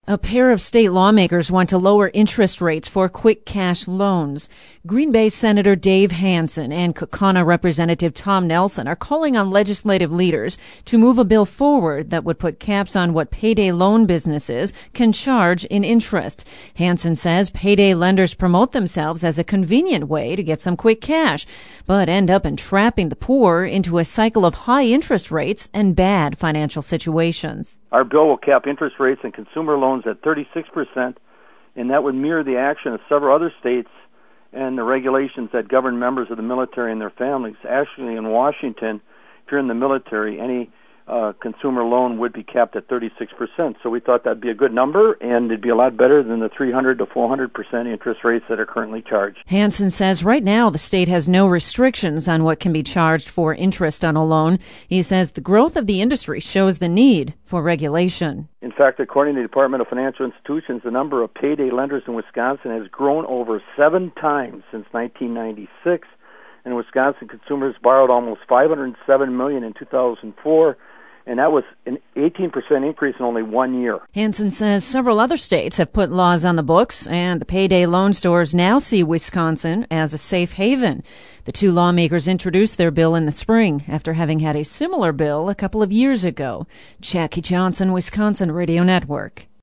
A pair of state lawmakers want to lower interest rates for quick cash loans. Green Bay Senator Dave Hansen and Kaukauna Representative Tom Nelson are calling on legislative leaders to move a bill forward that would put caps on what payday loan businesses can charge in interest. Hansen says payday lenders promote themselves as a convenient way to get some quick cash, but end up entrapping the poor into a cycle of high interest rates and bad financial situations. Our bill will cap interest rates and consumer loans at 36%, and that would mirror the action of several other states and the regulations that govern members of the military and their families. Actually, in Washington, if you're in the military, any consumer loan would be capped at 36%. So we thought that'd be a good number, and it'd be a lot better than the 300 to 400% interest rates that are currently charged. Hansen says right now the state has no restrictions on what can be charged for interest on a loan. He says the growth of the industry shows the need for regulation. In fact, according to the Department of Financial Institutions, the number of payday lenders in Wisconsin has grown over 7 times since 1996. And Wisconsin consumers borrowed almost $507 million in 2004. And that was an 18% increase in only 1 year. Hansen says several other states have put laws on the books, and the payday loan stores now see Wisconsin as a safe haven. The two lawmakers introduced their bill in the spring after having had a similar bill a couple of years ago. Jackie Johnson, Wisconsin Radio Network.